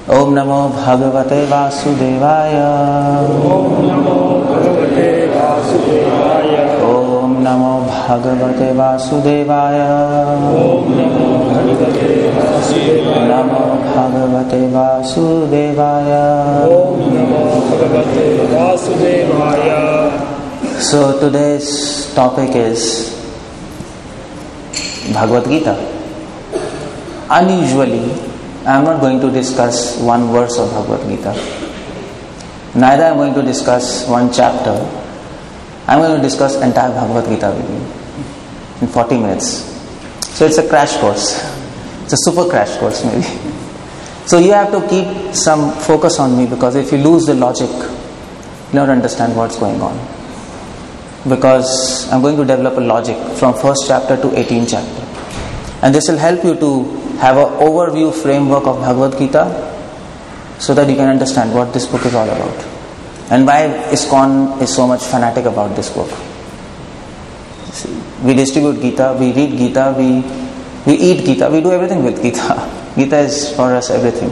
Om Namo Bhagavate Vasudevaya. Om Namo Bhagavate Vasudevaya. Om Namo Bhagavate Vasudevaya. Om Namo Bhagavate Vasudevaya. Namo Bhagavate Vasudevaya. Om Namo Bhagavate Vasudevaya. So today's topic is Bhagavad Gita. Unusually, I am not going to discuss one verse of Bhagavad Gita. Neither I am going to discuss one chapter. I am going to discuss entire Bhagavad Gita with you in 40 minutes. So it's a crash course. It's a super crash course maybe. So you have to keep some focus on me, because if you lose the logic, you don't understand what's going on. Because I'm going to develop a logic from first chapter to 18th chapter. And this will help you to have an overview framework of Bhagavad Gita, so that you can understand what this book is all about. And why ISKCON is so much fanatic about this book. See, we distribute Gita, we read Gita, we eat Gita, we do everything with Gita. Gita is for us everything.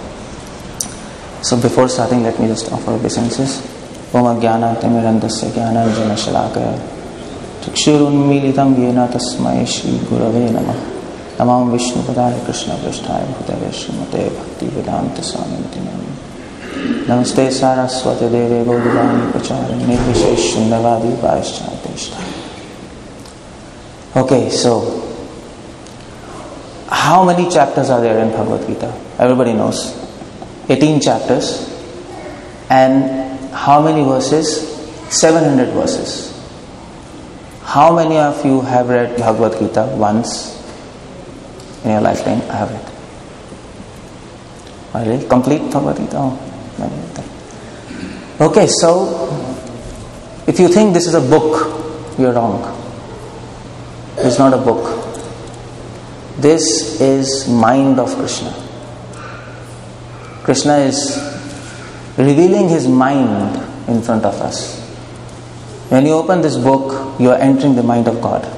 So before starting, let me just offer obeisances. Om Ajnana Timirandasya Jnananjana Shalakaya Chakshurunmilitam Yena Tasmai Shri Gurave Namah. Namam Vishnu Padaya Krishna Prasthaya Bhutale Srimate Bhakti Vedanta Swamiti Namah. Namaste Saraswati Deve Gaudavani Pachari Nirvishesh Shundavadi Vaishchateshta. Okay, so how many chapters are there in Bhagavad Gita? Everybody knows. 18 chapters. And how many verses? 700 verses. How many of you have read Bhagavad Gita once in your lifetime? I have read. Really? Complete Bhagavad Gita? Oh, okay, so if you think this is a book, you're wrong. It's not a book. This is mind of Krishna. Krishna is revealing his mind in front of us. When you open this book, you are entering the mind of God.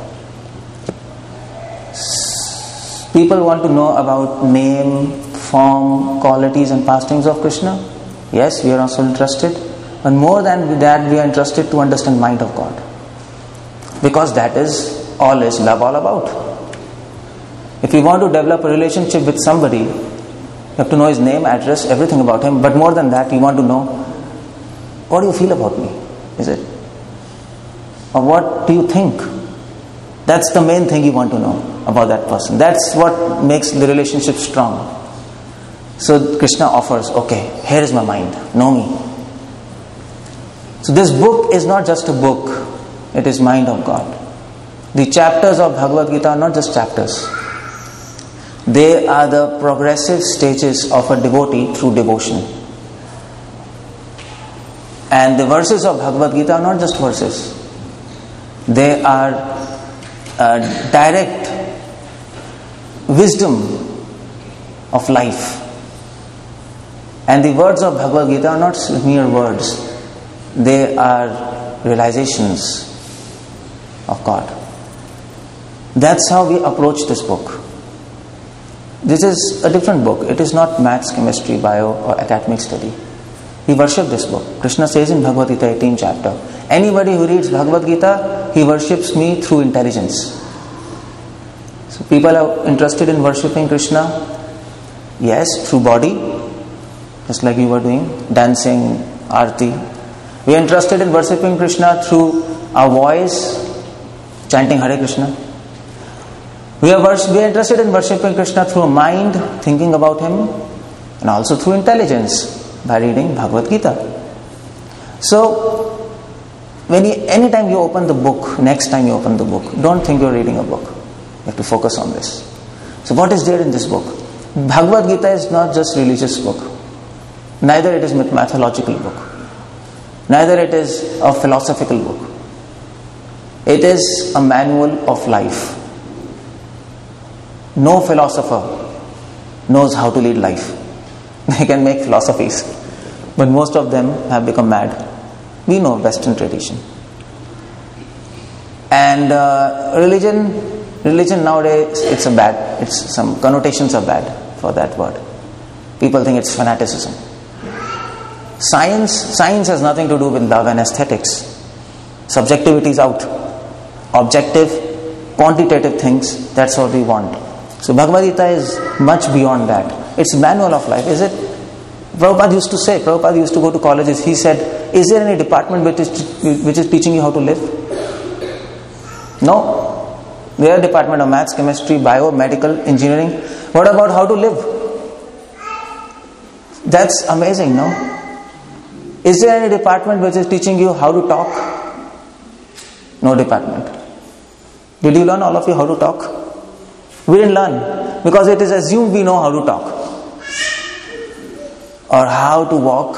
People want to know about name, form, qualities and pastimes of Krishna. Yes, we are also interested. But more than that, we are interested to understand mind of God. Because that is love all about. If you want to develop a relationship with somebody, you have to know his name, address, everything about him. But more than that, you want to know, what do you feel about me? Is it? Or what do you think? That's the main thing you want to know about that person. That's what makes the relationship strong. So Krishna offers, okay, here is my mind, know me. So this book is not just a book, it is mind of God. The chapters of Bhagavad Gita are not just chapters. They are the progressive stages of a devotee through devotion. And the verses of Bhagavad Gita are not just verses. They are direct wisdom of life. And the words of Bhagavad Gita are not mere words. They are realizations of God. That's how we approach this book. This is a different book. It is not maths, chemistry, bio or academic study. We worship this book. Krishna says in Bhagavad Gita 18th chapter, anybody who reads Bhagavad Gita, he worships me through intelligence. So people are interested in worshipping Krishna, yes, through body, just like we were doing, dancing, arti. We are interested in worshipping Krishna through our voice, chanting Hare Krishna. We are interested in worshipping Krishna through mind, thinking about him, and also through intelligence by reading Bhagavad Gita. So, anytime you open the book, next time you open the book, don't think you're reading a book. You have to focus on this. So what is there in this book? Bhagavad Gita is not just religious book. Neither it is a mythological book. Neither it is a philosophical book. It is a manual of life. No philosopher knows how to lead life. They can make philosophies, but most of them have become mad. We know Western tradition. And religion nowadays, some connotations are bad for that word. people think it's fanaticism. Science has nothing to do with love and aesthetics. Subjectivity is out. Objective, quantitative things, that's what we want. So Bhagavad Gita is much beyond that. It's manual of life, is it? Prabhupada used to go to colleges. He said, is there any department which is teaching you how to live? No. There are department of maths, chemistry, bio, medical, engineering. What about how to live? That's amazing, no? Is there any department which is teaching you how to talk? No department. Did you learn, all of you, how to talk? We didn't learn because it is assumed we know how to talk or how to walk.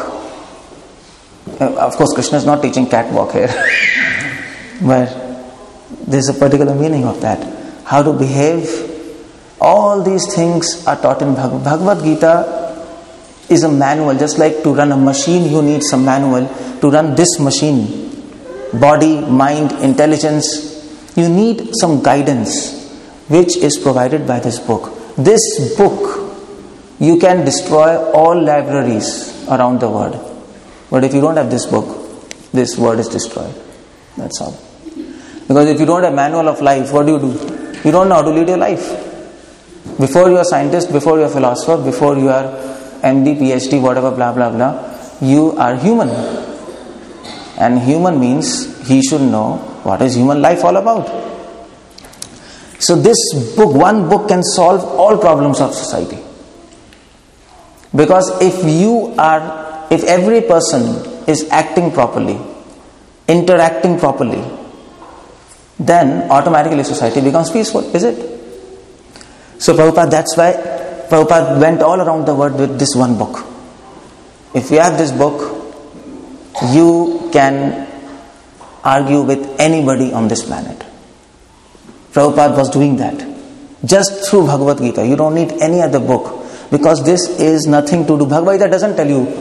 Of course, Krishna is not teaching catwalk here, but there is a particular meaning of that. How to behave. All these things are taught in Bhagavad Gita. Is a manual. Just like to run a machine, you need some manual. To run this machine, body, mind, intelligence, you need some guidance, which is provided by this book. This book, you can destroy all libraries around the world. But if you don't have this book, this world is destroyed. That's all. Because if you don't have manual of life, what do? You don't know how to lead your life. Before you are a scientist, before you are a philosopher, before you are MD, PhD, whatever, blah, blah, blah, you are human. And human means he should know what is human life all about. So this book, one book can solve all problems of society. Because if every person is acting properly, interacting properly, then automatically society becomes peaceful, is it? So Prabhupada, that's why Prabhupada went all around the world with this one book. If you have this book, you can argue with anybody on this planet. Prabhupada was doing that. Just through Bhagavad Gita. You don't need any other book. Because this is nothing to do. Bhagavad Gita doesn't tell you,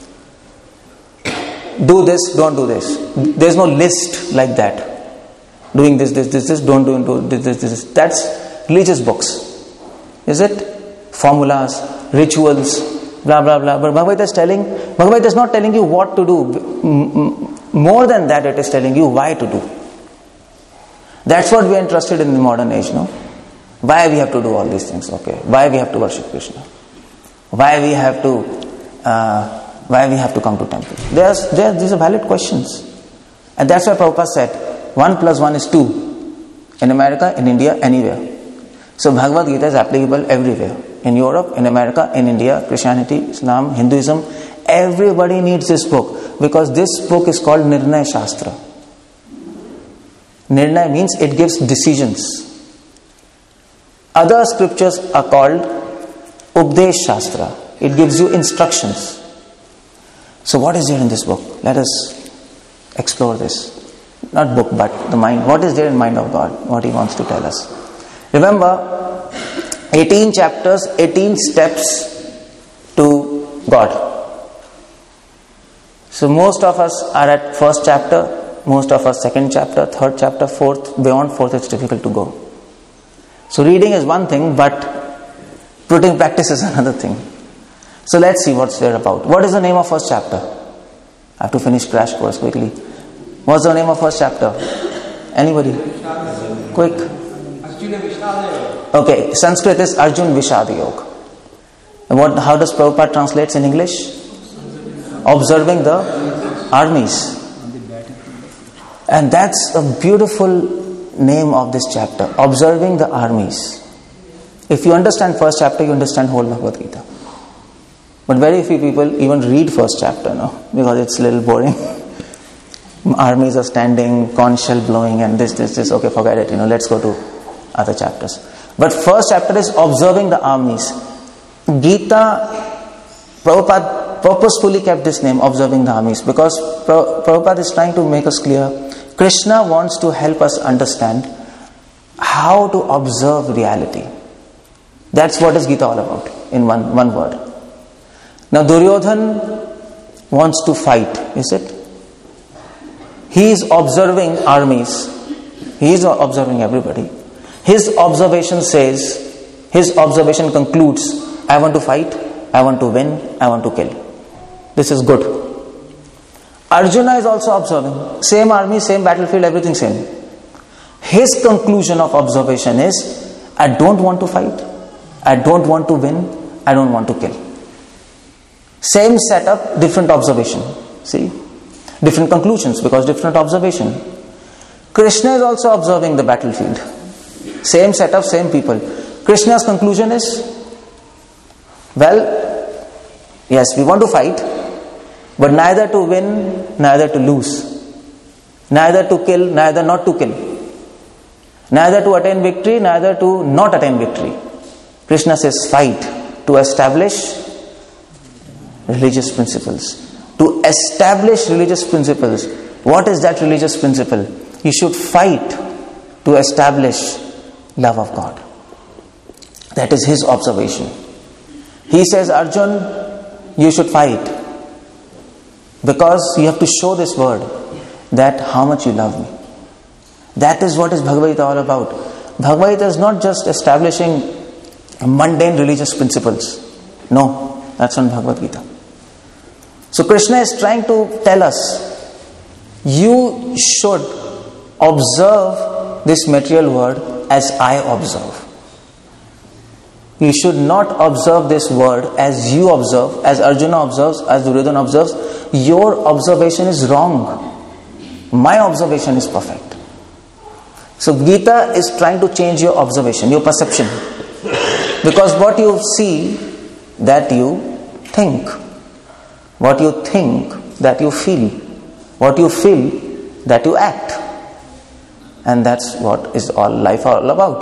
do this, don't do this. There's no list like that. Doing this, don't do this. That's religious books. Is it? Formulas, rituals, blah, blah, blah. But Bhagavad Gita is not telling you what to do. More than that, it is telling you why to do. That's what we are interested in the modern age, no? Why we have to do all these things, okay? Why we have to worship Krishna? Why we have to come to temple? These are valid questions. And that's why Prabhupada said, 1 + 1 is 2. In America, in India, anywhere. So Bhagavad Gita is applicable everywhere. In Europe, in America, in India, Christianity, Islam, Hinduism, everybody needs this book. Because this book is called Nirnaya Shastra. Nirnaya means it gives decisions. Other scriptures are called Updesh Shastra. It gives you instructions. So what is there in this book? Let us explore this. Not book, but the mind. What is there in the mind of God? What He wants to tell us. Remember, 18 chapters, 18 steps to God. So most of us are at first chapter, most of us second chapter, third chapter, fourth. Beyond fourth, it's difficult to go. So reading is one thing, but putting practice is another thing. So let's see what's there about. What is the name of first chapter? I have to finish crash course quickly. What's the name of first chapter? Anybody? Quick. Okay, Sanskrit is Arjun Vishad Yoga. How does Prabhupada translate in English? Observing the armies. And that's a beautiful name of this chapter. Observing the armies. If you understand first chapter, you understand whole Bhagavad Gita. But very few people even read first chapter, no? Because it's a little boring. Armies are standing, conch shell blowing, and this. Okay, forget it. Let's go to other chapters. But first chapter is observing the armies. Gita, Prabhupada purposefully kept this name, observing the armies, because Prabhupada is trying to make us clear. Krishna wants to help us understand how to observe reality. That's what is Gita all about, in one word. Now Duryodhan wants to fight, is it? He is observing armies. He is observing everybody. His observation concludes, I want to fight. I want to win, I want to kill. This is good. Arjuna is also observing. Same army, same battlefield, everything same. His conclusion of observation is, I don't want to fight, I don't want to win, I don't want to kill. Same setup, different observation. See? Different conclusions because different observation. Krishna is also observing the battlefield. Same setup, same people. Krishna's conclusion is, well, yes, we want to fight, but neither to win, neither to lose. Neither to kill, neither not to kill. Neither to attain victory, neither to not attain victory. Krishna says fight to establish religious principles. To establish religious principles. What is that religious principle? You should fight to establish love of God. That is his observation. He says, Arjun, you should fight because you have to show this word that how much you love me. That is what is Bhagavad Gita all about. Bhagavad Gita is not just establishing mundane religious principles. No, that's not Bhagavad Gita. So Krishna is trying to tell us, you should observe this material world as I observe. You should not observe this world as you observe, as Arjuna observes, as Duryodhana observes. Your observation is wrong. My observation is perfect. So Gita is trying to change your observation, your perception. Because what you see, that you think. What you think, that you feel. What you feel, that you act. And that's what is all life all about.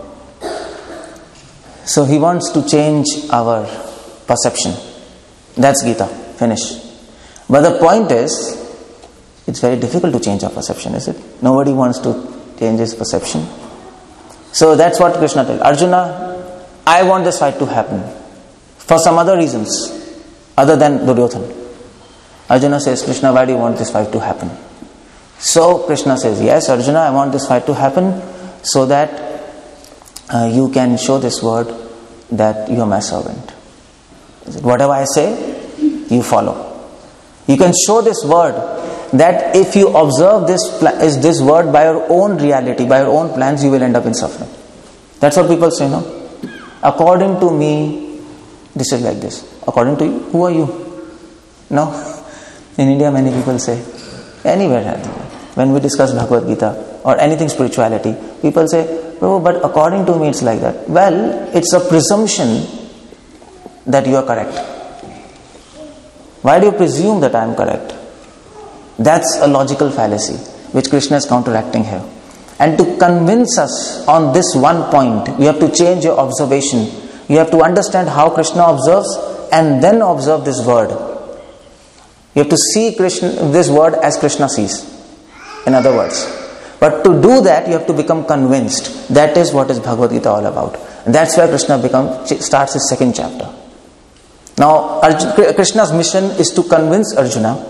So he wants to change our perception. That's Gita. Finish. But the point is, it's very difficult to change our perception, is it? Nobody wants to change his perception. So that's what Krishna tells. Arjuna, I want this fight to happen. For some other reasons, other than Duryodhana. Arjuna says, Krishna, why do you want this fight to happen? So Krishna says, yes, Arjuna, I want this fight to happen so that you can show this word that you are my servant. Whatever I say, you follow. You can show this word that if you observe this word by your own reality, by your own plans, you will end up in suffering. That's what people say, no? According to me, this is like this. According to you, who are you? No? In India, many people say, anywhere, when we discuss Bhagavad Gita or anything spirituality, people say, oh, but according to me, it's like that. Well, it's a presumption that you are correct. Why do you presume that I am correct? That's a logical fallacy, which Krishna is counteracting here. And to convince us on this one point, you have to change your observation. You have to understand how Krishna observes and then observe this word. You have to see this word as Krishna sees. In other words. But to do that, you have to become convinced. That is what is Bhagavad Gita all about. And that's where Krishna starts his second chapter. Now, Krishna's mission is to convince Arjuna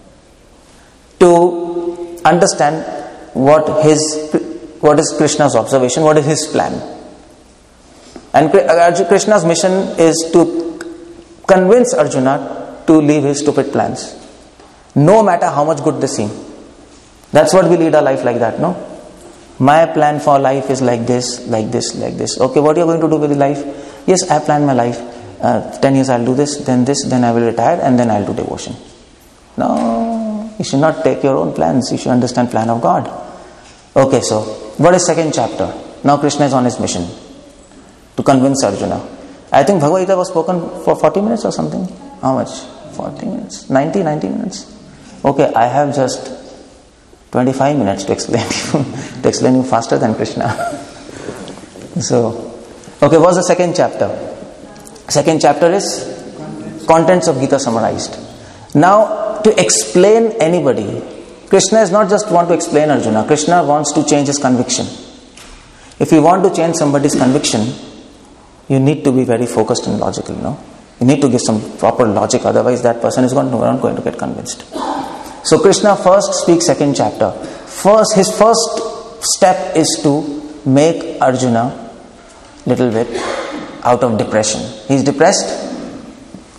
to understand what is Krishna's observation, what is his plan. And Krishna's mission is to convince Arjuna to leave his stupid plans, no matter how much good they seem. That's what we lead our life like that, no? My plan for life is like this, like this, like this. Okay, what are you going to do with life? Yes, I plan my life. 10 years I'll do this, then I will retire, and then I'll do devotion. No, you should not take your own plans. You should understand plan of God. Okay, so what is second chapter? Now Krishna is on his mission to convince Arjuna. I think Bhagavad Gita was spoken for 40 minutes or something. How much? 40 minutes? 90 minutes? Okay, I have just 25 minutes to explain you faster than Krishna. So, okay, what's the second chapter? Second chapter is contents of Gita summarized. Now, to explain anybody, Krishna is not just want to explain Arjuna. Krishna wants to change his conviction. If you want to change somebody's conviction, you need to be very focused and logical, no? You need to give some proper logic, otherwise that person is not going to get convinced. So Krishna first speaks second chapter. His first step is to make Arjuna little bit out of depression. He is depressed.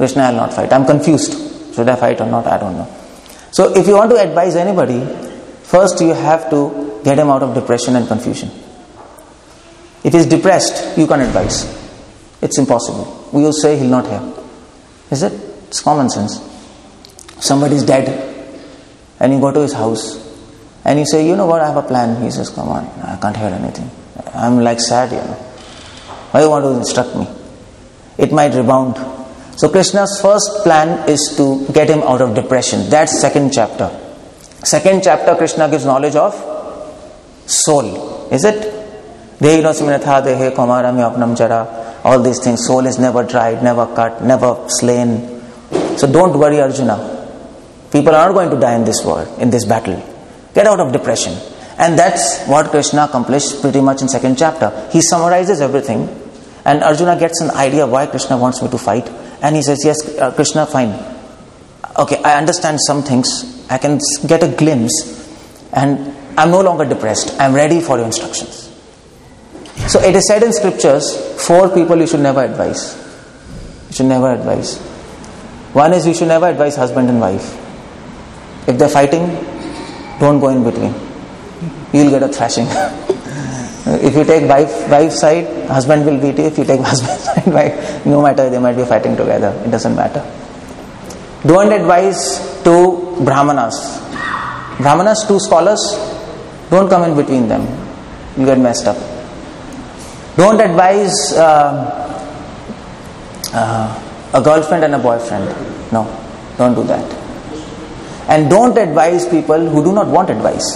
Krishna, I'll not fight. I'm confused. Should I fight or not? I don't know. So if you want to advise anybody, first you have to get him out of depression and confusion. If he's depressed, you can't advise. It's impossible. We will say he'll not hear. Is it? It's common sense. Somebody's dead and you go to his house and you say, you know what, I have a plan. He says, come on, I can't hear anything. I'm like sad, Why do you want to instruct me? It might rebound. So Krishna's first plan is to get him out of depression. That's second chapter. Second chapter, Krishna gives knowledge of soul. Is it? All these things. Soul is never tried, never cut, never slain. So don't worry, Arjuna. People are not going to die in this war, in this battle. Get out of depression. And that's what Krishna accomplished pretty much in second chapter. He summarizes everything. And Arjuna gets an idea why Krishna wants me to fight. And he says, yes, Krishna, fine. Okay, I understand some things. I can get a glimpse. And I'm no longer depressed. I'm ready for your instructions. So it is said in scriptures, 4 people you should never advise. You should never advise. One is you should never advise husband and wife. If they're fighting, don't go in between. You'll get a thrashing. If you take wife's side, husband will beat you. If you take husband's side, wife, no matter, they might be fighting together. It doesn't matter. Don't advise to Brahmanas. Brahmanas, 2 scholars, don't come in between them. You get messed up. Don't advise a girlfriend and a boyfriend. No, don't do that. And don't advise people who do not want advice.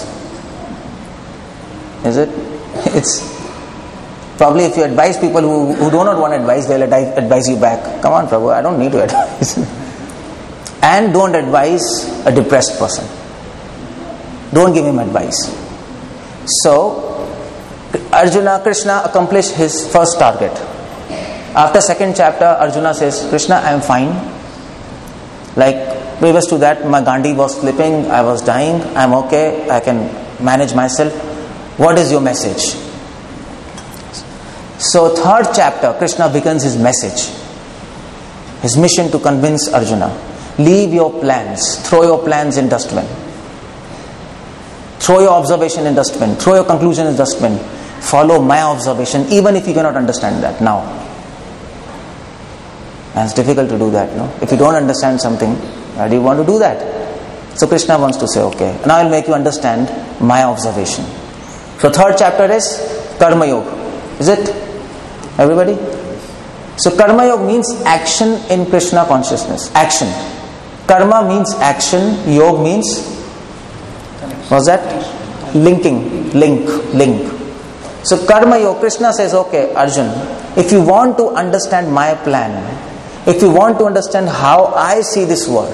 Is it? It's probably if you advise people who do not want advice, they'll advise you back. Come on, Prabhu, I don't need to advise. And don't advise a depressed person. Don't give him advice. So, Krishna accomplished his first target. After second chapter, Arjuna says, Krishna, I am fine. Like previous to that, my Gandhi was slipping, I was dying, I'm okay, I can manage myself. What is your message? So third chapter, Krishna begins his message. His mission to convince Arjuna. Leave your plans, throw your plans in dustbin. Throw your observation in dustbin. Throw your conclusion in dustbin. Follow my observation, even if you cannot understand that now. And it's difficult to do that, no? If you don't understand something, why do you want to do that? So Krishna wants to say, okay, now I'll make you understand my observation. So third chapter is Karma Yoga. Is it? Everybody? So Karma Yoga means action in Krishna consciousness. Action. Karma means action. Yoga means, what's that? Linking. Link. So Karma Yoga, Krishna says, okay, Arjun, if you want to understand my plan, if you want to understand how I see this world,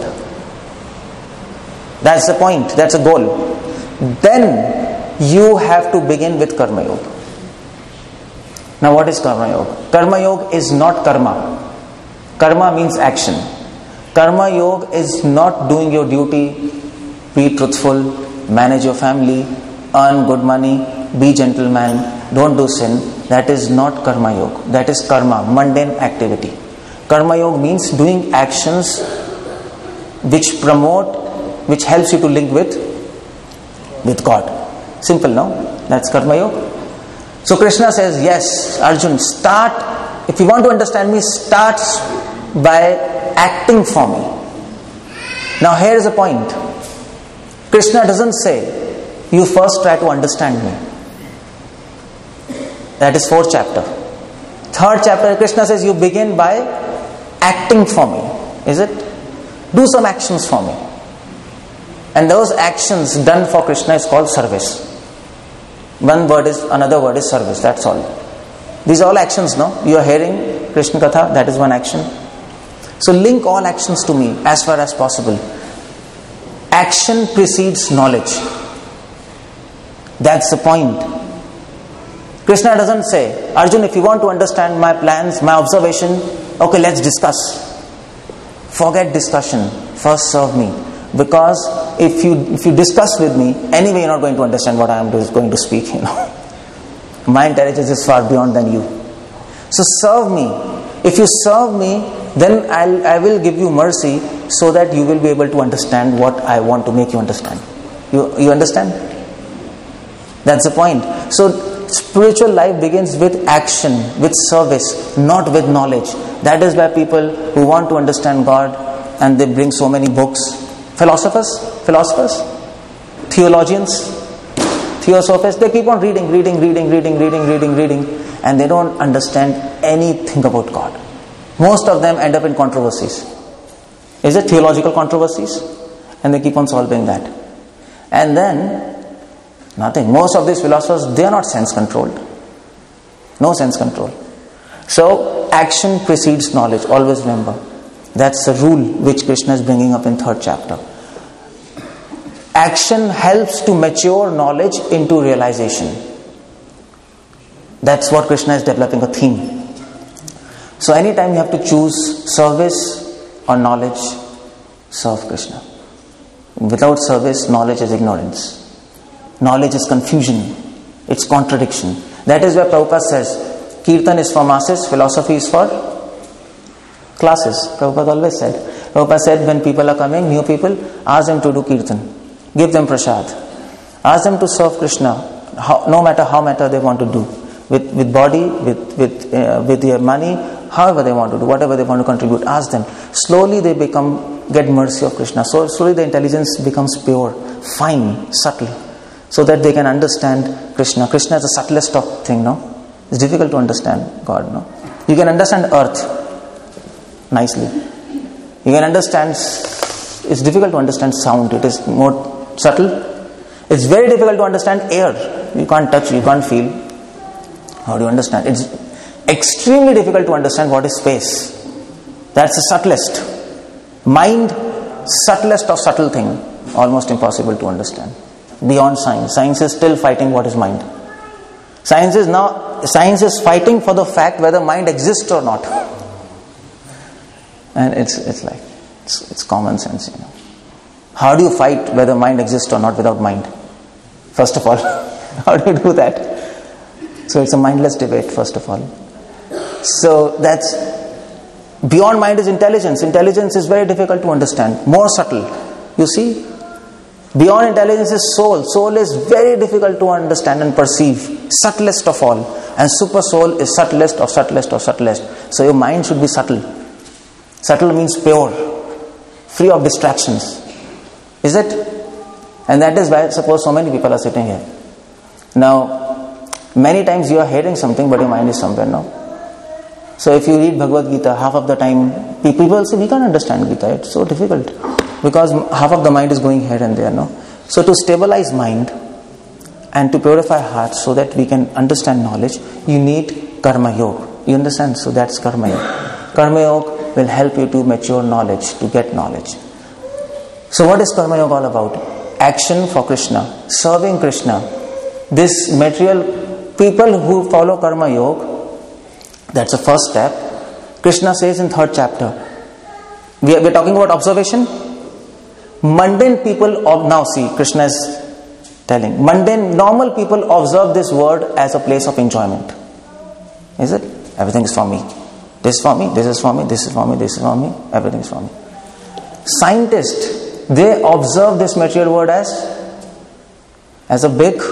that's the point, that's a goal, then you have to begin with Karma Yoga. Now what is Karma Yoga? Karma Yoga is not karma. Karma means action. Karma Yoga is not doing your duty, be truthful, manage your family, earn good money, be gentleman, don't do sin. That is not Karma Yoga. That is karma, mundane activity. Karma Yoga means doing actions which promote, which helps you to link with God. Simple, no? That's Karma Yoga. So Krishna says, yes, Arjun, start, if you want to understand me, start by acting for me. Now here is a point. Krishna doesn't say, you first try to understand me. That is fourth chapter. Third chapter, Krishna says, you begin by acting for me. Is it? Do some actions for me. And those actions done for Krishna is called service. Another word is service, that's all. These are all actions, no? You are hearing Krishna Katha, that is one action. So link all actions to me as far as possible. Action precedes knowledge. That's the point. Krishna doesn't say, Arjun, if you want to understand my plans, my observation, okay, let's discuss. Forget discussion. First serve me. Because if you discuss with me, anyway you're not going to understand what I am going to speak, My intelligence is far beyond than you. So serve me. If you serve me, then I will give you mercy so that you will be able to understand what I want to make you understand. You understand? That's the point. So spiritual life begins with action, with service, not with knowledge. That is why people who want to understand God, and they bring so many books. Philosophers, theologians, theosophists, they keep on reading, and they don't understand anything about God. Most of them end up in controversies. Is it theological controversies? And they keep on solving that. And then, nothing. Most of these philosophers, they are not sense controlled. No sense control. So, action precedes knowledge. Always remember. That's the rule which Krishna is bringing up in 3rd chapter. Action helps to mature knowledge into realization. That's what Krishna is developing, a theme. So anytime you have to choose service or knowledge, serve Krishna. Without service, knowledge is ignorance. Knowledge is confusion. It's contradiction. That is why Prabhupada says, Kirtan is for masses, philosophy is for classes. Prabhupada always said. Prabhupada said, when people are coming, new people, ask them to do Kirtan. Give them prasad. Ask them to serve Krishna, no matter how matter they want to do. With body, with their money, however they want to do, whatever they want to contribute, ask them. Slowly they get mercy of Krishna. So slowly the intelligence becomes pure, fine, subtle, so that they can understand Krishna. Krishna is the subtlest of thing, no? It's difficult to understand God, no? You can understand earth nicely. You can understand, it's difficult to understand sound. It is more subtle. It's very difficult to understand air. You can't touch, you can't feel. How do you understand? It's extremely difficult to understand what is space. That's the subtlest. Mind, subtlest of subtle thing. Almost impossible to understand. Beyond science. Science is still fighting what is mind. Science is fighting for the fact whether mind exists or not. And it's common sense, you know. How do you fight whether mind exists or not without mind? First of all, how do you do that? So it's a mindless debate, first of all. So that's, beyond mind is intelligence. Intelligence is very difficult to understand, more subtle. You see? Beyond intelligence is soul. Soul is very difficult to understand and perceive. Subtlest of all. And super soul is subtlest of subtlest of subtlest. So your mind should be subtle. Subtle means pure, free of distractions. Is it? And that is why, suppose so many people are sitting here. Now, many times you are hearing something, but your mind is somewhere now. So if you read Bhagavad Gita, half of the time, people will say, we can't understand Gita, it's so difficult. Because half of the mind is going here and there, no? So to stabilize mind and to purify heart so that we can understand knowledge, you need Karma Yoga. You understand? So that's Karma Yoga. Karma Yoga will help you to mature knowledge, to get knowledge. So what is Karma Yoga all about? Action for Krishna, serving Krishna. This material, people who follow Karma Yoga, that's the first step. Krishna says in 3rd chapter, we are talking about observation. Mundane people, now see, Krishna is telling, mundane, normal people observe this world as a place of enjoyment. Is it? Everything is for me. This is for me, this is for me, this is for me, this is for me, everything is for me. Scientists, they observe this material world as a big,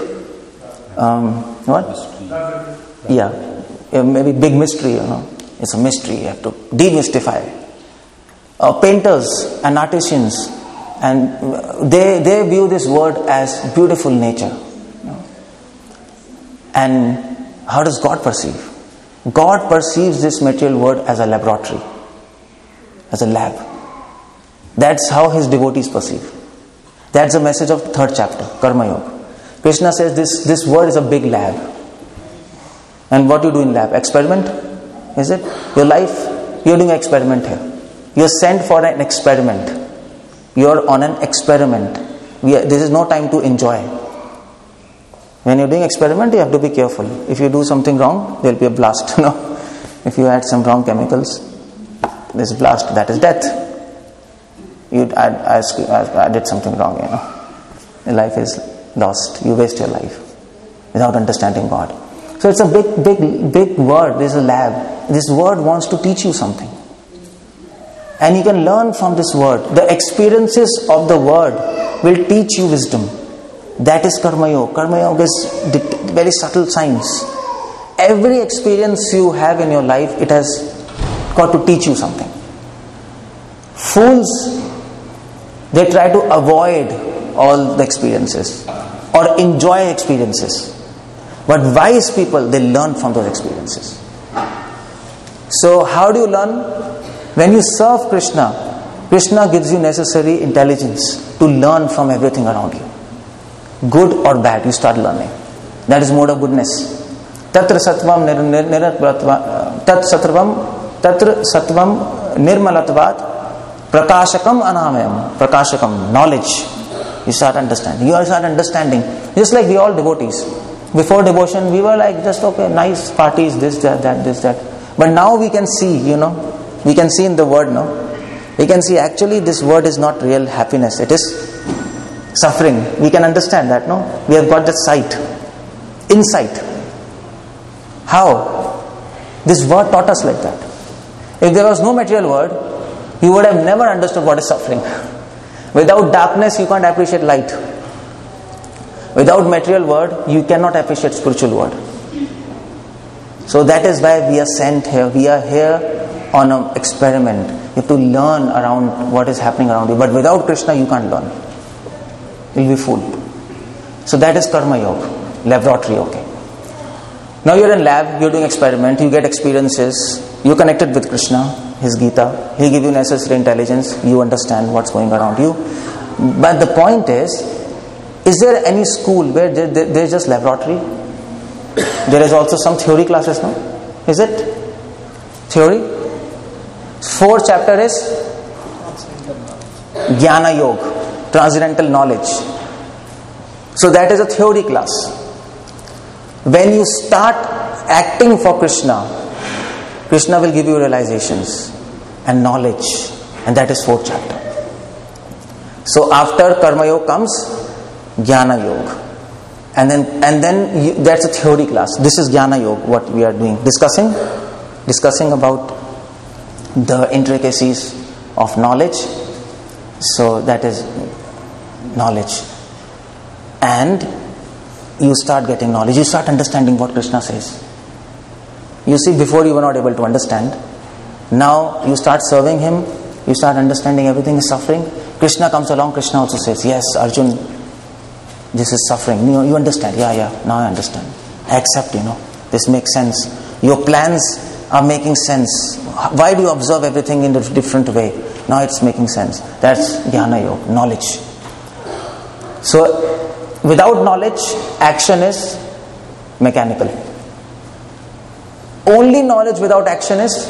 what? Yeah, maybe big mystery, you know. It's a mystery, you have to demystify. Painters and artisans, and they view this world as beautiful nature. You know. And how does God perceive? God perceives this material world as a laboratory, as a lab. That's how his devotees perceive. That's the message of 3rd chapter, Karma Yoga. Krishna says this world is a big lab. And what do you do in lab? Experiment? Is it? Your life, you're doing an experiment here. You're sent for an experiment. You're on an experiment. This is no time to enjoy. When you're doing experiment, you have to be careful. If you do something wrong, there'll be a blast. No? If you add some wrong chemicals, there's a blast. That is death. I did something wrong, you know. Your life is lost. You waste your life without understanding God. So it's a big word. There's a lab. This word wants to teach you something. And you can learn from this word. The experiences of the word will teach you wisdom. That is Karma Yoga. Karma Yoga is very subtle science. Every experience you have in your life, it has got to teach you something. Fools, they try to avoid all the experiences or enjoy experiences. But wise people, they learn from those experiences. So how do you learn? When you serve Krishna, Krishna gives you necessary intelligence to learn from everything around you. Good or bad, you start learning. That is mode of goodness. Tatra satvam nirmalatvat prakashakam anamayam. Prakashakam, knowledge. You start understanding. You start understanding. Just like we all devotees. Before devotion, we were like just okay, nice parties, this, that, this, that. But now we can see, we can see in the word, we can see actually this word is not real happiness. It is suffering. We can understand that, we have got that sight, insight. How? This word taught us like that. If there was no material word, you would have never understood what is suffering. Without darkness, you can't appreciate light. Without material word, you cannot appreciate spiritual word. So that is why we are sent here. We are here on an experiment. You have to learn around what is happening around you. But without Krishna, you can't learn. You'll be fooled. So that is Karma Yoga, laboratory, okay. Now you're in lab, you're doing experiment, you get experiences, you're connected with Krishna, His Gita, He'll give you necessary intelligence, you understand what's going around you. But the point is there any school where there's just laboratory? There is also some theory classes, no? Is it? Theory? 4th chapter is Jnana Yoga, transcendental knowledge. So that is a theory class. When you start acting for Krishna, Krishna will give you realizations and knowledge, and that is 4th chapter. So after Karma Yoga comes Jnana Yoga, and then that's a theory class. This is Jnana Yoga, what we are doing, discussing about the intricacies of knowledge. So that is knowledge, and you start getting knowledge. You start understanding what Krishna says. You see, before you were not able to understand. Now you start serving Him. You start understanding everything is suffering. Krishna comes along. Krishna also says, yes, Arjun, this is suffering. You understand. Yeah, now I understand. I accept, this makes sense. Your plans are making sense. Why do you observe everything in a different way? Now it's making sense. That's Jnana Yoga, knowledge. So without knowledge, action is mechanical. Only knowledge without action is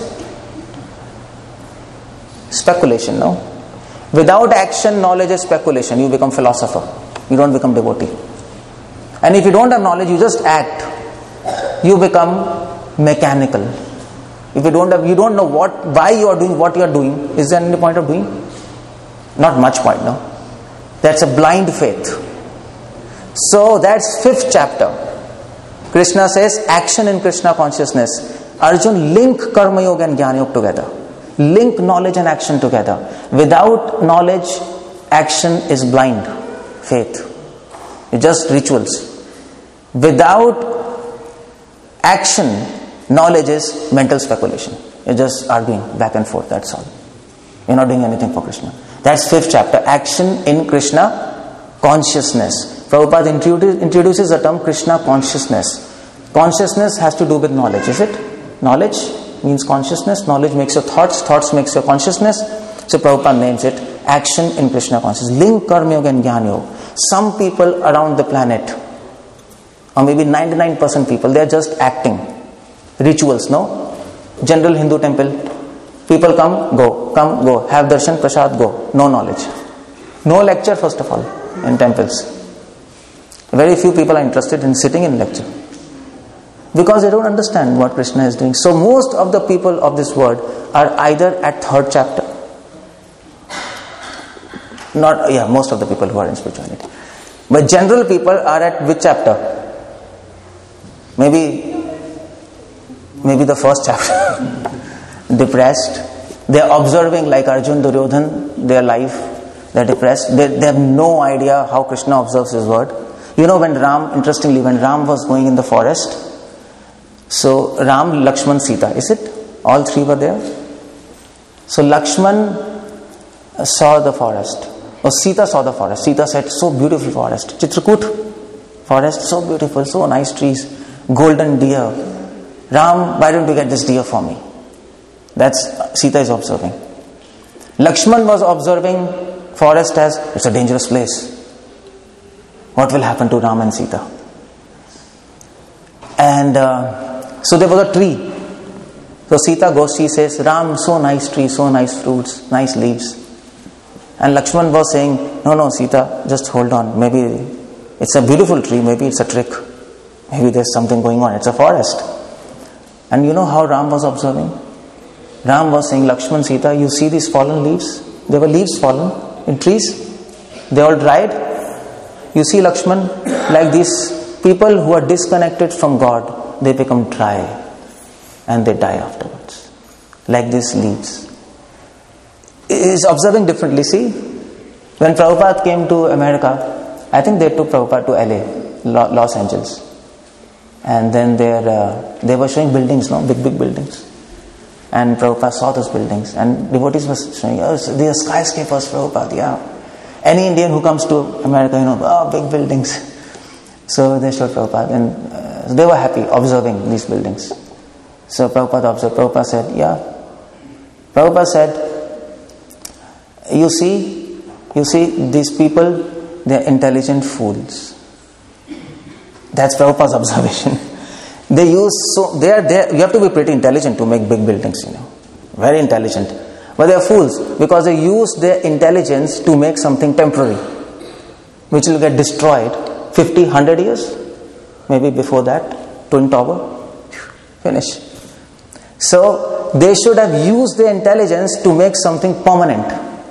speculation, no? Without action, knowledge is speculation. You become philosopher. You don't become devotee. And if you don't have knowledge, you just act. You become mechanical. If you don't know why you are doing what you are doing, is there any point of doing? Not much point, no? That's a blind faith. So that's 5th chapter. Krishna says action in Krishna consciousness. Arjun, link Karma Yoga and Jnana Yoga together. Link knowledge and action together. Without knowledge, action is blind faith. It's just rituals. Without action, knowledge is mental speculation. You're just arguing back and forth, that's all. You're not doing anything for Krishna. That's 5th chapter. Action in Krishna consciousness. Prabhupada introduces the term Krishna consciousness. Consciousness has to do with knowledge, is it? Knowledge means consciousness. Knowledge makes your thoughts. Thoughts makes your consciousness. So Prabhupada names it action in Krishna consciousness. Link Karma Yoga and Jnana Yoga. Some people around the planet, or maybe 99% people, they are just acting. Rituals, no? General Hindu temple. People come, go. Have darshan, prasad, go. No knowledge. No lecture, first of all, in temples. Very few people are interested in sitting in lecture because they don't understand what Krishna is doing. So most of the people of this world are either at 3rd chapter. Most of the people who are in spirituality. But general people are at which chapter? Maybe maybe the first chapter, depressed. They are observing like Arjun, Duryodhan, their life. They are depressed. They have no idea how Krishna observes his word. When Ram was going in the forest, so Ram, Lakshman, Sita, is it? All three were there. So Lakshman saw the forest. Or Sita saw the forest. Sita said, so beautiful forest. Chitrakoot forest, so beautiful, so nice trees. Golden deer. Ram, why don't you get this deer for me? That's Sita is observing. Lakshman was observing forest as it's a dangerous place. What will happen to Ram and Sita? And so there was a tree. So Sita goes, she says, Ram, so nice tree, so nice fruits, nice leaves. And Lakshman was saying, no, Sita, just hold on. Maybe it's a beautiful tree, maybe it's a trick. Maybe there's something going on, it's a forest. And you know how Ram was observing? Ram was saying, Lakshman, Sita, you see these fallen leaves? There were leaves fallen in trees. They all dried. You see, Lakshman, like these people who are disconnected from God, they become dry and they die afterwards. Like these leaves. He is observing differently. See, when Prabhupada came to America, I think they took Prabhupada to LA, Los Angeles. And then they were showing buildings, big buildings. And Prabhupada saw those buildings. And devotees were showing, oh, they are skyscrapers, Prabhupada, yeah. Any Indian who comes to America, big buildings. So they showed Prabhupada. And they were happy observing these buildings. So Prabhupada observed. Prabhupada said, yeah. Prabhupada said, you see these people, they are intelligent fools. That's Prabhupada's observation. They are there. You have to be pretty intelligent to make big buildings, very intelligent. But they are fools because they use their intelligence to make something temporary, which will get destroyed 50, 100 years, maybe before that. Twin Tower, finish. So they should have used their intelligence to make something permanent.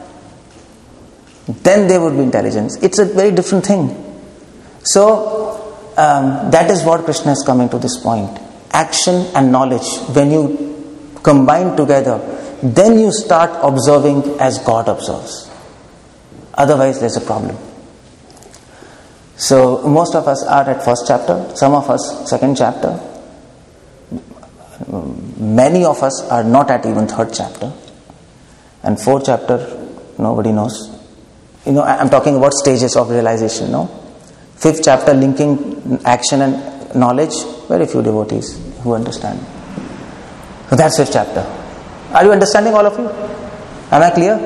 Then they would be intelligent. It's a very different thing. So that is what Krishna is coming to this point. Action and knowledge, when you combine together, then you start observing as God observes. Otherwise there's a problem. So most of us are at first chapter, some of us second chapter. Many of us are not at even third chapter. And fourth chapter, nobody knows. I'm talking about stages of realization, Fifth chapter, linking action and knowledge, very few devotees who understand. So that's fifth chapter. Are you understanding, all of you? Am I clear?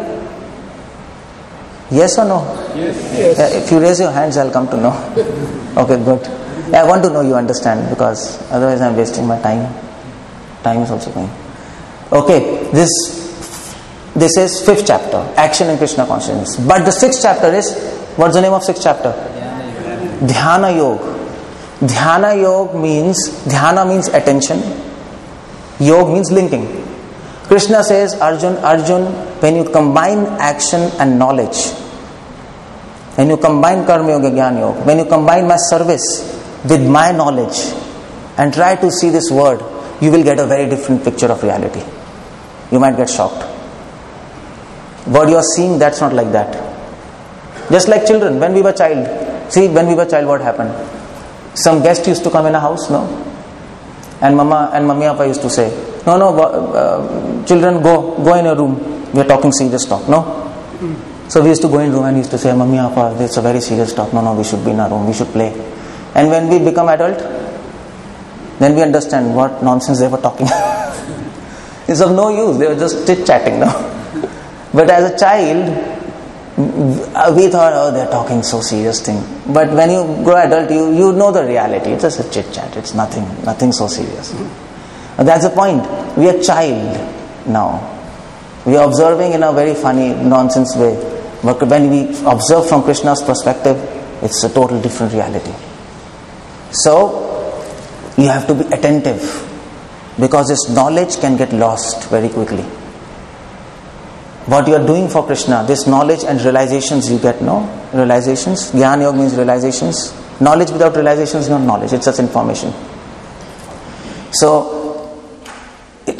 Yes or no? Yes. If you raise your hands, I'll come to know. Okay, good. I want to know you understand, because otherwise I'm wasting my time. Time is also going. Okay, this is fifth chapter, action and Krishna consciousness. But the sixth chapter is, what's the name of sixth chapter? Dhyana Yoga. Dhyana Yoga dhyana means attention. Yoga means linking. Krishna says, Arjun, when you combine action and knowledge, when you combine Karma Yoga, Jnana Yoga, when you combine my service with my knowledge and try to see this word, you will get a very different picture of reality. You might get shocked. What you are seeing, that's not like that. Just like children, when we were child. See, when we were child, what happened? Some guest used to come in a house, And Mama and Mummy Papa used to say, no, children, go in your room. We are talking serious talk, So we used to go in room and used to say, Mummy Papa, it's a very serious talk. No, we should be in our room. We should play. And when we become adult, then we understand what nonsense they were talking. It's of no use. They were just chit-chatting, But as a child, we thought, they're talking so serious thing. But when you grow adult, you know the reality. It's just a chit-chat. It's nothing so serious. That's the point. We are child now. We are observing in a very funny, nonsense way. But when we observe from Krishna's perspective, it's a total different reality. So, you have to be attentive, because this knowledge can get lost very quickly. What you are doing for Krishna, this knowledge and realizations you get, Realizations. Jnana Yoga means realizations. Knowledge without realization is not knowledge, it's just information. So,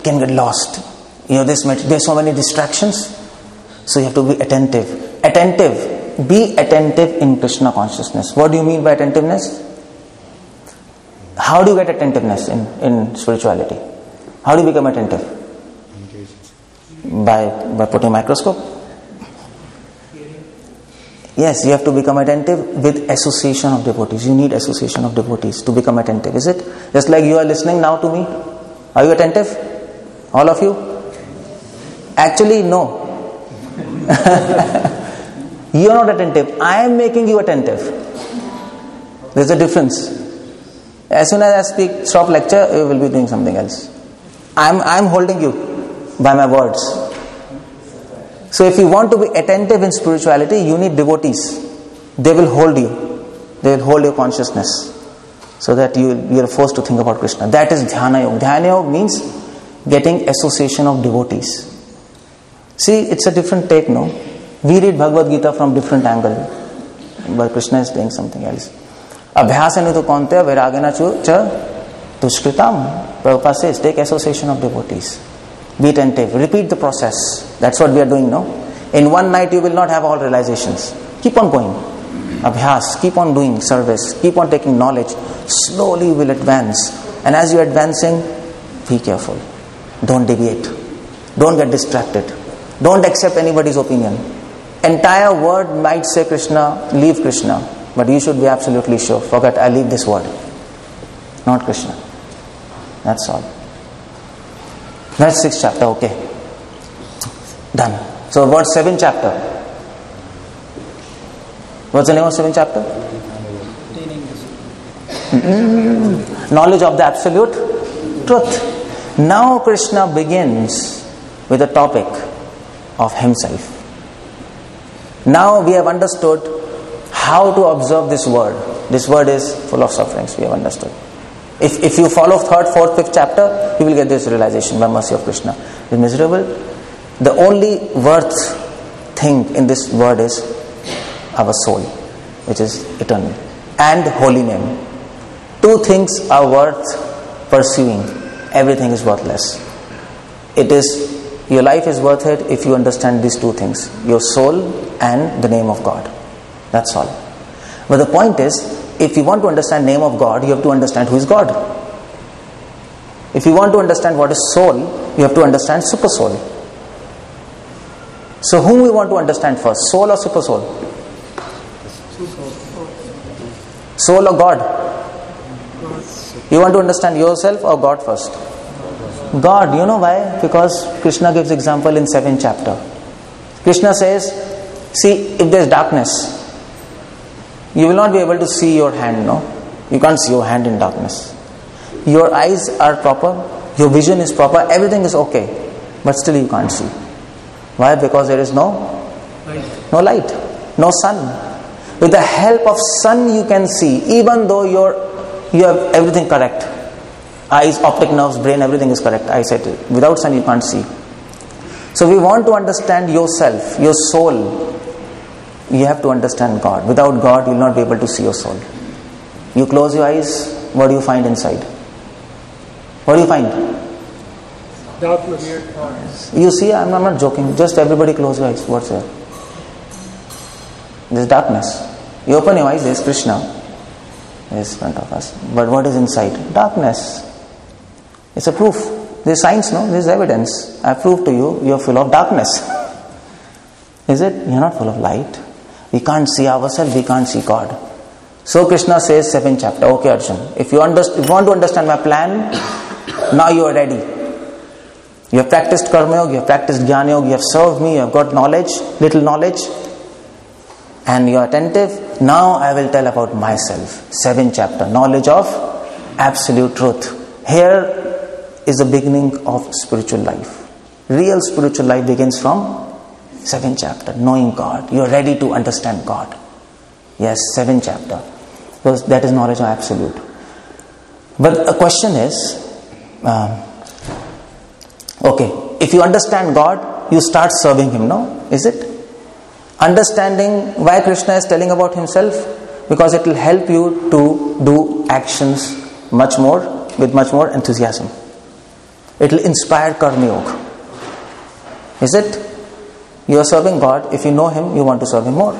can get lost. There's so many distractions. So you have to be attentive. Be attentive in Krishna consciousness. What do you mean by attentiveness? How do you get attentiveness in spirituality? How do you become attentive? By putting a microscope? Yes, you have to become attentive with association of devotees. You need association of devotees to become attentive, is it? Just like you are listening now to me. Are you attentive? All of you? Actually, no. You are not attentive. I am making you attentive. There's a difference. As soon as I stop lecture, you will be doing something else. I'm holding you by my words. So if you want to be attentive in spirituality, you need devotees. They will hold you. They will hold your consciousness so that you are forced to think about Krishna. That is Dhyana Yoga. Dhyana Yoga means getting association of devotees. See, it's a different take, no? We read Bhagavad Gita from different angle, but Krishna is doing something else. Abhyasana tu konte vairagena cha dushkritam. Prabhupada says, take association of devotees. Be attentive. Repeat the process. That's what we are doing now. In one night you will not have all realizations. Keep on going. Abhyas. Keep on doing service. Keep on taking knowledge. Slowly you will advance. And as you are advancing, be careful. Don't deviate. Don't get distracted. Don't accept anybody's opinion. Entire word might say Krishna, leave Krishna. But you should be absolutely sure. Forget, I leave this word. Not Krishna. That's all. That's 6th chapter, okay. Done. So what 7th chapter? What's the name of 7th chapter? Knowledge of the absolute truth. Now Krishna begins with the topic of himself. Now we have understood how to observe this world. This world is full of sufferings, we have understood. If you follow 3rd, 4th, 5th chapter, you will get this realization by mercy of Krishna. The miserable, the only worth thing in this world is our soul, which is eternal, and holy name. 2 things are worth pursuing. Everything is worthless. Your life is worth it if you understand these 2 things, your soul and the name of God. That's all. But the point is, if you want to understand name of God, you have to understand who is God. If you want to understand what is soul, you have to understand super soul. So whom we want to understand first, soul or super soul? Soul or God? You want to understand yourself or God first? God. You know why? Because Krishna gives example in 7th chapter. Krishna says, see, if there is darkness, you will not be able to see your hand, no? You can't see your hand in darkness. Your eyes are proper, your vision is proper, everything is okay, but still you can't see. Why? Because there is no light, no sun. With the help of sun you can see, even though you have everything correct. Eyes, optic nerves, brain, everything is correct. Eyesight. Without sun you can't see. So we want to understand yourself, your soul. You have to understand God. Without God, you will not be able to see your soul. You close your eyes, what do you find inside? What do you find? Darkness. You see, I'm not joking. Just everybody close your eyes. What's there? There's darkness. You open your eyes, there's Krishna. There's in front of us. But what is inside? Darkness. It's a proof. There's science, no? There's evidence. I prove to you, you're full of darkness. Is it? You're not full of light. We can't see ourselves, we can't see God. So Krishna says, 7th chapter, okay Arjun, if you want to understand my plan, now you are ready. You have practiced Karma Yoga, you have practiced Jnana Yoga, you have served me, you have got knowledge, little knowledge, and you are attentive. Now I will tell about myself. 7th chapter, knowledge of absolute truth. Here is the beginning of spiritual life. Real spiritual life begins from 7th chapter, knowing God. You are ready to understand God. Yes, 7th chapter. Because that is knowledge of absolute. But the question is, okay, if you understand God, you start serving Him, no? Is it? Understanding why Krishna is telling about Himself, because it will help you to do actions with much more enthusiasm. It will inspire Karma Yoga. Is it? You are serving God. If you know Him, you want to serve Him more.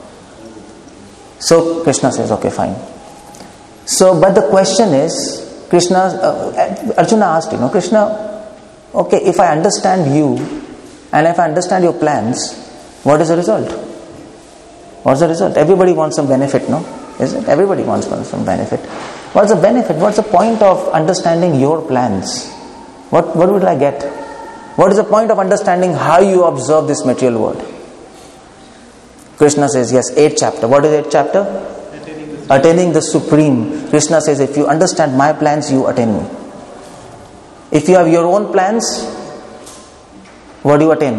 So Krishna says, okay, fine. So, but the question is, Arjuna asked, Krishna, okay, if I understand you and if I understand your plans, what is the result? What's the result? Everybody wants some benefit, no? Is it? Everybody wants some benefit. What's the benefit? What's the point of understanding your plans? What would I get? What is the point of understanding how you observe this material world? Krishna says, yes, 8th chapter. What is 8th chapter? Attaining the Supreme. Krishna says, if you understand my plans, you attain me. If you have your own plans, what do you attain?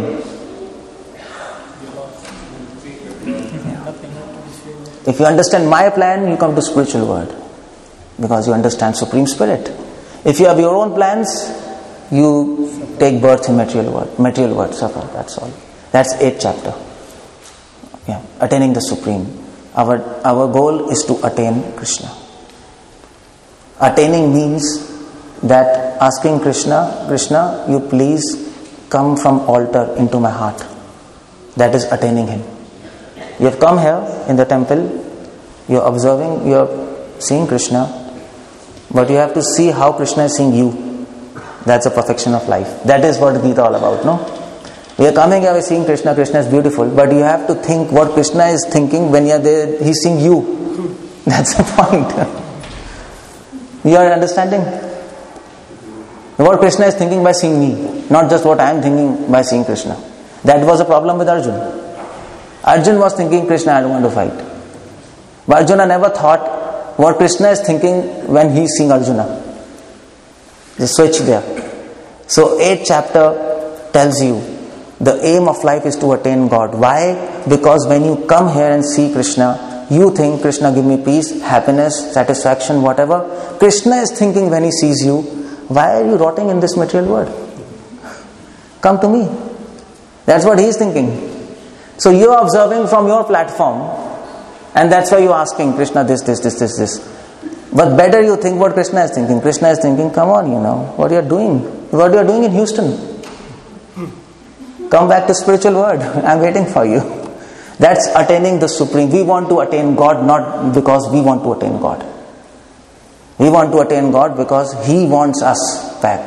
If you understand my plan, you come to spiritual world. Because you understand Supreme Spirit. If you have your own plans, you take birth in material world, suffer, that's all. That's 8th chapter. Yeah, attaining the Supreme. Our goal is to attain Krishna. Attaining means that asking Krishna, you please come from altar into my heart. That is attaining Him. You have come here in the temple, you are observing, you are seeing Krishna, but you have to see how Krishna is seeing you. That's the perfection of life. That is what Gita all about, no? We are coming here, we are seeing Krishna is beautiful, but you have to think what Krishna is thinking when you are there, He's seeing you. That's the point. You are understanding? What Krishna is thinking by seeing me, not just what I am thinking by seeing Krishna. That was a problem with Arjuna. Arjuna was thinking, Krishna, I don't want to fight. But Arjuna never thought what Krishna is thinking when he is seeing Arjuna. Just switch there. So 8th chapter tells you the aim of life is to attain God. Why? Because when you come here and see Krishna, you think, Krishna give me peace, happiness, satisfaction, whatever. Krishna is thinking when he sees you, why are you rotting in this material world? Come to me. That's what he is thinking. So you are observing from your platform, and that's why you are asking Krishna this. But better you think what Krishna is thinking. Krishna is thinking, come on, what you are doing. What you are doing in Houston. Come back to spiritual world. I am waiting for you. That's attaining the Supreme. We want to attain God not because we want to attain God. We want to attain God because He wants us back.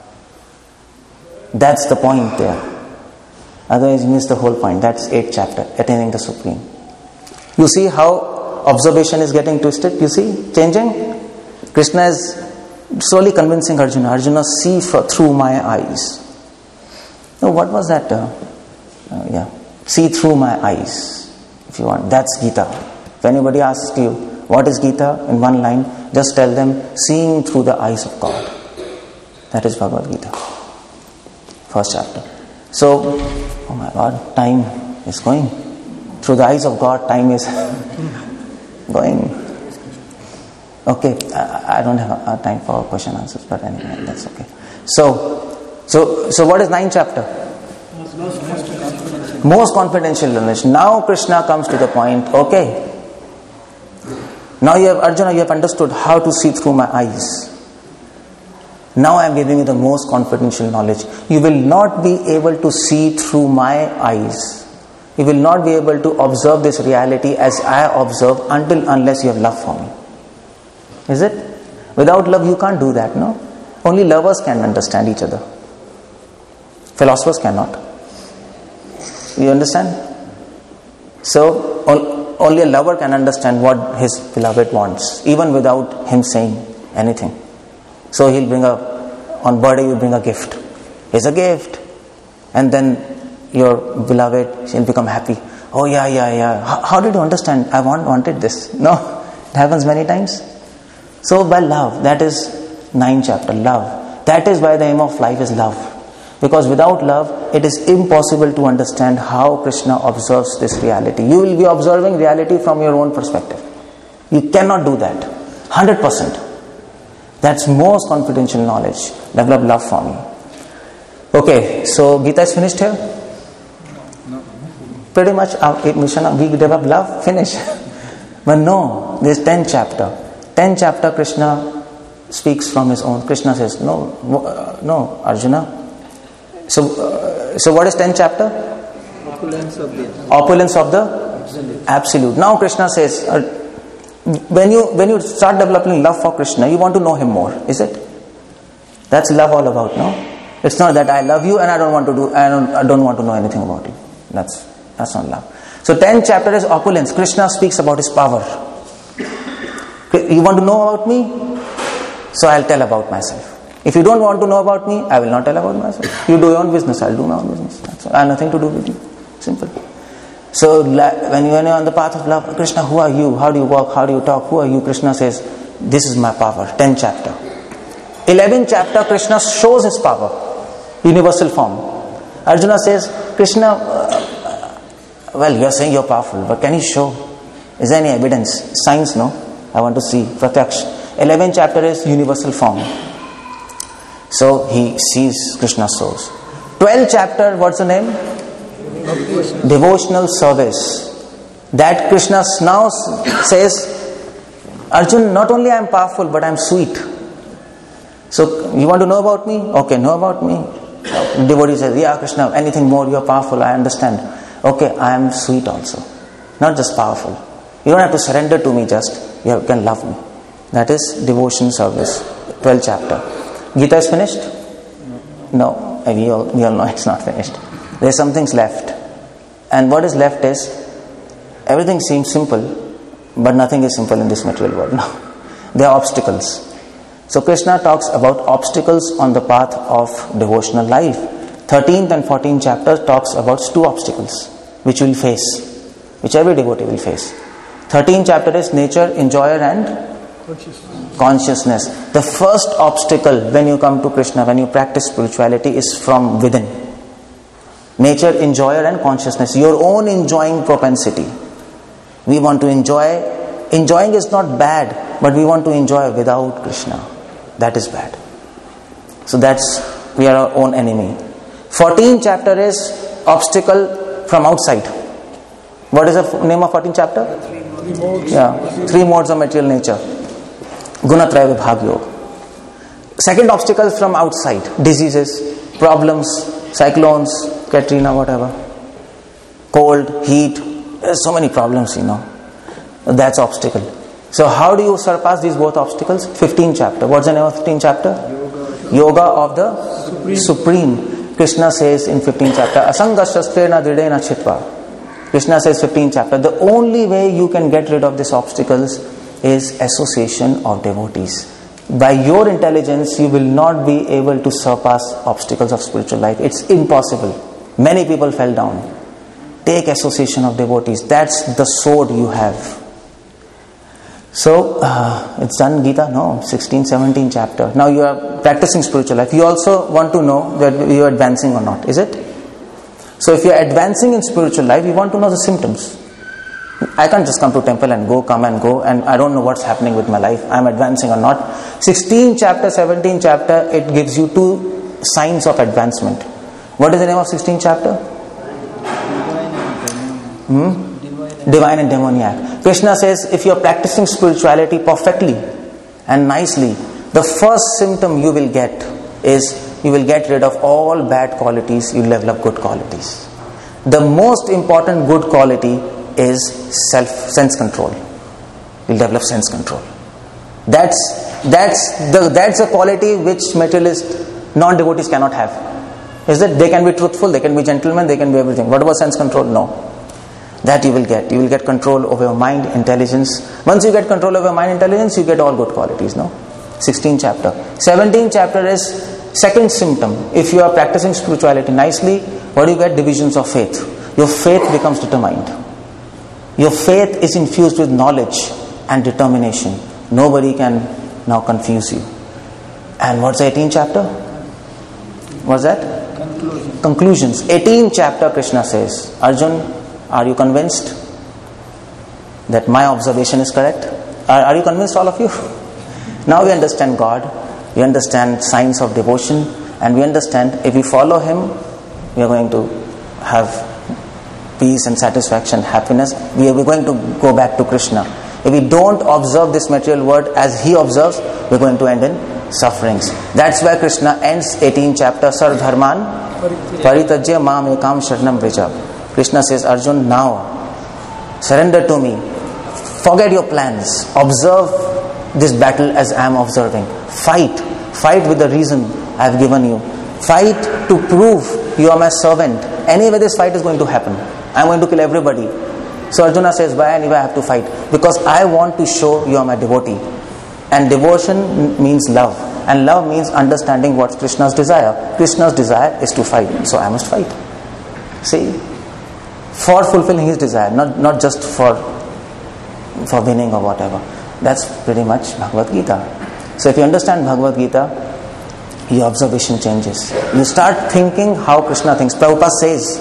That's the point there. Otherwise you miss the whole point. That's 8th chapter, attaining the Supreme. You see how observation is getting twisted? You see? Changing? Krishna is slowly convincing Arjuna. Arjuna, see through my eyes. No, what was that? See through my eyes, if you want. That's Gita. If anybody asks you, what is Gita? In one line, just tell them, seeing through the eyes of God. That is Bhagavad Gita. 1st chapter. So, oh my God, time is going. Through the eyes of God, time is going. Okay, I don't have time for question answers, but anyway, that's okay. So what is 9th chapter? Most confidential knowledge. Now Krishna comes to the point, okay. Now Arjuna, you have understood how to see through my eyes. Now I am giving you the most confidential knowledge. You will not be able to see through my eyes. You will not be able to observe this reality as I observe unless you have love for me. Is it? Without love you can't do that, no? Only lovers can understand each other. Philosophers cannot. You understand? So only a lover can understand what his beloved wants, even without him saying anything. So he'll bring on birthday you bring a gift. It's a gift. And then your beloved, she'll become happy. Oh yeah. How did you understand? I wanted this. No, it happens many times. So by love, that is 9th chapter, love. That is why the aim of life is love. Because without love, it is impossible to understand how Krishna observes this reality. You will be observing reality from your own perspective. You cannot do that. 100%. That's most confidential knowledge. Develop love for me. Okay, so Gita is finished here? No. Pretty much we develop love, finish. But no, there's 10th chapter. 10th chapter Krishna speaks from his own. Krishna says, no, Arjuna. So what is 10th chapter? Opulence of the absolute. Now Krishna says, when you start developing love for Krishna, you want to know him more, is it? That's love all about, no? It's not that I love you and I don't want to know anything about you. That's not love. So 10th chapter is opulence. Krishna speaks about his power. You want to know about me? So I'll tell about myself. If you don't want to know about me, I will not tell about myself. You do your own business, I'll do my own business. I have nothing to do with you. Simple. So when you're on the path of love, Krishna, who are you? How do you walk? How do you talk? Who are you? Krishna says, this is my power. 10th chapter. 11th chapter, Krishna shows his power. Universal form. Arjuna says, Krishna, well, you're saying you're powerful, but can you show? Is there any evidence? Signs, no? I want to see. Pratyaksh. 11th chapter is universal form. So he sees, Krishna shows. 12th chapter, what's the name? Devotional service. That Krishna now says, Arjun, not only I am powerful, but I am sweet. So you want to know about me? Okay, know about me. Devotee says, yeah, Krishna, anything more, you are powerful, I understand. Okay, I am sweet also. Not just powerful. You don't have to surrender to me just. You can love me. That is devotion service. 12th chapter. Gita is finished? No. We all know it's not finished. There are some things left. And what is left is, everything seems simple, but nothing is simple in this material world now. There are obstacles. So Krishna talks about obstacles on the path of devotional life. 13th and 14th chapter talks about 2 obstacles which you will face, which every devotee will face. 13th chapter is nature, enjoyer and consciousness. The first obstacle when you come to Krishna, when you practice spirituality, is from within. Nature, enjoyer and consciousness. Your own enjoying propensity. We want to enjoy. Enjoying is not bad, but we want to enjoy without Krishna. That is bad. So we are our own enemy. 14th chapter is obstacle from outside. What is the name of 14th chapter? 3 modes. Yeah, 3 modes of material nature. Gunatraya Vibhag Yoga. Second obstacle from outside. Diseases, problems, cyclones, Katrina, whatever. Cold, heat. There's so many problems, That's obstacle. So how do you surpass these both obstacles? 15th chapter. What's the name of 15th chapter? Yoga of the Supreme. Krishna says in 15th chapter, Asangashastrena dridena chitva. Krishna says 15th chapter, the only way you can get rid of these obstacles is association of devotees. By your intelligence, you will not be able to surpass obstacles of spiritual life. It's impossible. Many people fell down. Take association of devotees. That's the sword you have. So, it's done, Gita? No, 16, 17 chapter. Now you are practicing spiritual life. You also want to know that you are advancing or not, is it? So if you are advancing in spiritual life, you want to know the symptoms. I can't just come to temple and come and go, and I don't know what's happening with my life. I'm advancing or not. 16th chapter, 17th chapter, it gives you 2 signs of advancement. What is the name of 16th chapter? Divine and demoniac. Krishna says, if you are practicing spirituality perfectly and nicely, the first symptom you will get is you will get rid of all bad qualities, you will develop good qualities. The most important good quality is sense control. You'll develop sense control. That's a quality which materialist non-devotees cannot have. Is that they can be truthful, they can be gentlemen, they can be everything. What about sense control? No. That you will get. You will get control over your mind, intelligence. Once you get control over your mind, intelligence, you get all good qualities, no? 16th chapter. 17th chapter is second symptom. If you are practicing spirituality nicely, what do you get? Divisions of faith. Your faith becomes determined. Your faith is infused with knowledge and determination. Nobody can now confuse you. And what's the 18th chapter? What's that? Conclusions. 18th chapter, Krishna says, Arjun, are you convinced that my observation is correct? Are you convinced, all of you? Now we understand God, we understand signs of devotion, and we understand if we follow Him, we are going to have peace and satisfaction, happiness. We are going to go back to Krishna. If we don't observe this material world as he observes, we're going to end in sufferings. That's why Krishna ends 18th chapter, Sarv Dharman Paritajya Mam Ekam Sharanam Vrija. Krishna says, Arjun, now surrender to me. Forget your plans. Observe this battle as I am observing. Fight. Fight with the reason I have given you. Fight to prove you are my servant. Anyway, this fight is going to happen. I am going to kill everybody. So Arjuna says, why anyway I have to fight? Because I want to show you are my devotee. And devotion means love. And love means understanding what's Krishna's desire. Krishna's desire is to fight. So I must fight. See? For fulfilling his desire. Not just for winning or whatever. That's pretty much Bhagavad Gita. So if you understand Bhagavad Gita, your observation changes. You start thinking how Krishna thinks. Prabhupada says,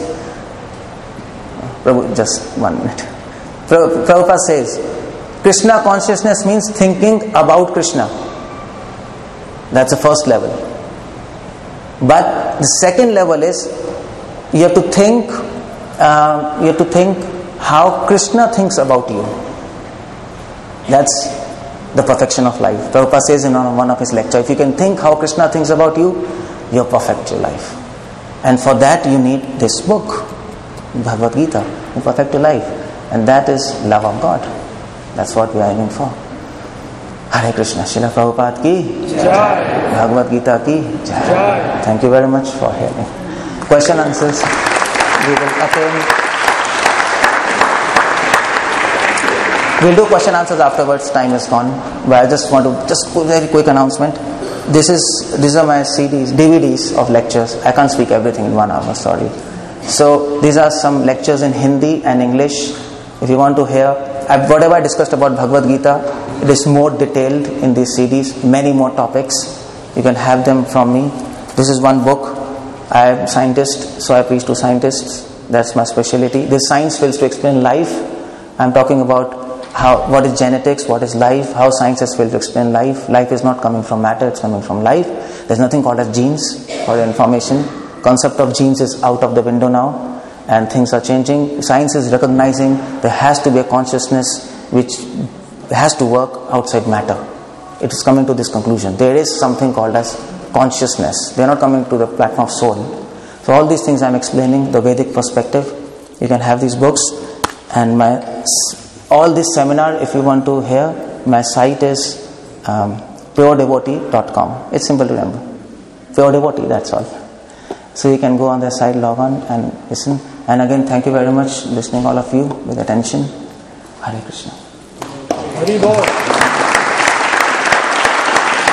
just 1 minute. Prabhupada says, Krishna consciousness means thinking about Krishna. That's the first level. But the second level is you have to think how Krishna thinks about you. That's the perfection of life. Prabhupada says in one of his lectures, if you can think how Krishna thinks about you, you'll perfect your life. And for that you need this book, Bhagavad Gita, to perfect your life. And that is love of God. That's what we are aiming for. Hare Krishna. Srila Prabhupada ki Jai. Bhagavad Gita ki Jai. Thank you very much for hearing. Question answers. We will attend. We'll do question answers afterwards. Time is gone. But I just want to very quick announcement. These are my CDs, DVDs of lectures. I can't speak everything in 1 hour. Sorry. So these are some lectures in Hindi and English. If you want to hear whatever I discussed about Bhagavad Gita, it is more detailed in these CDs. Many more topics. You can have them from me. This is one book. I am a scientist, so I preach to scientists. That's my specialty. This science fails to explain life. I'm talking about what is genetics, what is life, how science has failed to explain life. Life is not coming from matter, it's coming from life. There's nothing called as genes or information. Concept of genes is out of the window now, and things are changing. Science is recognizing there has to be a consciousness which has to work outside matter. It is coming to this conclusion. There is something called as consciousness. They are not coming to the platform of soul. So all these things I'm explaining, the Vedic perspective. You can have these books. And all this seminar, if you want to hear, my site is puredevotee.com. It's simple to remember. Pure Devotee, that's all. So you can go on their site, log on and listen. And again, thank you very much listening, all of you, with attention. Hare Krishna. Hari Bol.